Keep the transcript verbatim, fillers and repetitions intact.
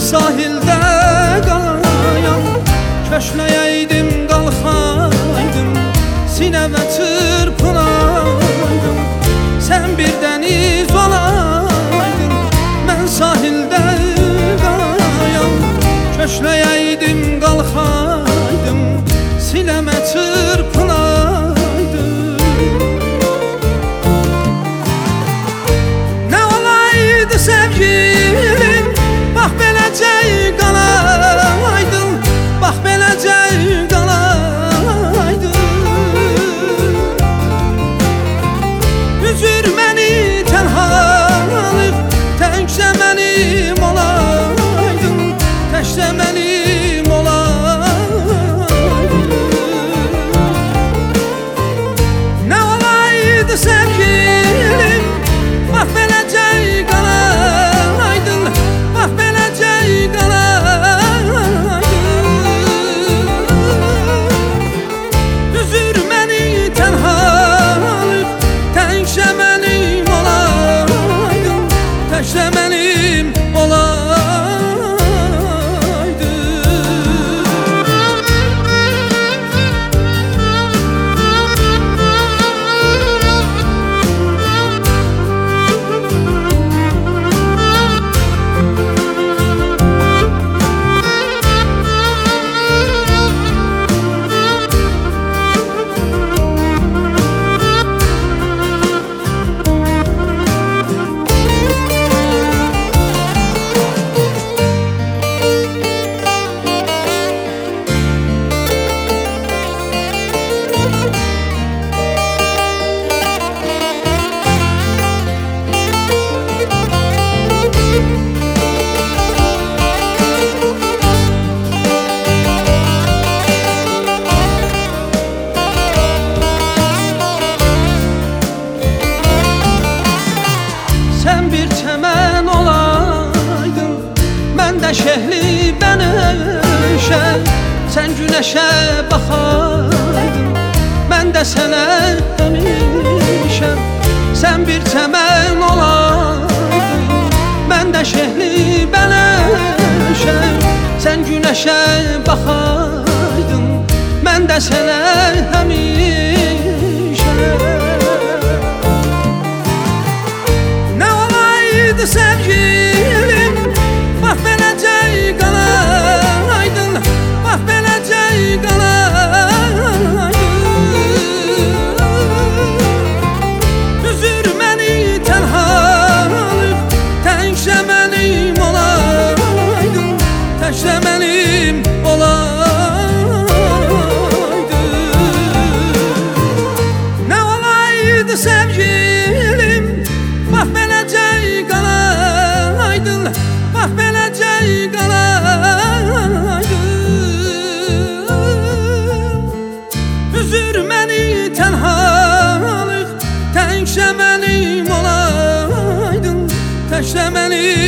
sahildə qalayam, köşləyəydim, qalxaydım, sinəmə çırpınaydım. Sən bir dəniz olaydın, mən sahildə qalayam, köşləyəydim, qalxaydım, sinəmə çırpınaydım. Nə olaydı sevgilim, bax beləcə qalaydın, bax beləcə qalaydın. Üzür məni tənhalıq, təkcə mənim olaydın, təkcə mənim olaydın. Nə olaydı sevgilim, bax beləcə qalaydın, bax beləcə qalaydın. Üzür məni tənhalıq, təkcə mənim olaydın, təkcə mənim olaydın. Sən bir çəmən olaydın, mən də şehli bənövşə. Sən günəşə baxaydın, mən də sənə həmişə. Sən bir çəmən olaydın, mən də şehli bənövşə. Sən günəşə baxaydın, mən də sənə həmişə. Sevgilim, bax beləcə qalaydın, bax beləcə qalaydın. Üzür məni tənhalıq, təkcə mənim olaydın, təkcə mənim olaydın. Nə olaydı sevgilim, bax beləcə qalaydın, bax beləcə qalaydın. Üzür məni tənhalıq, təkcə mənim olaydın, təkcə mənim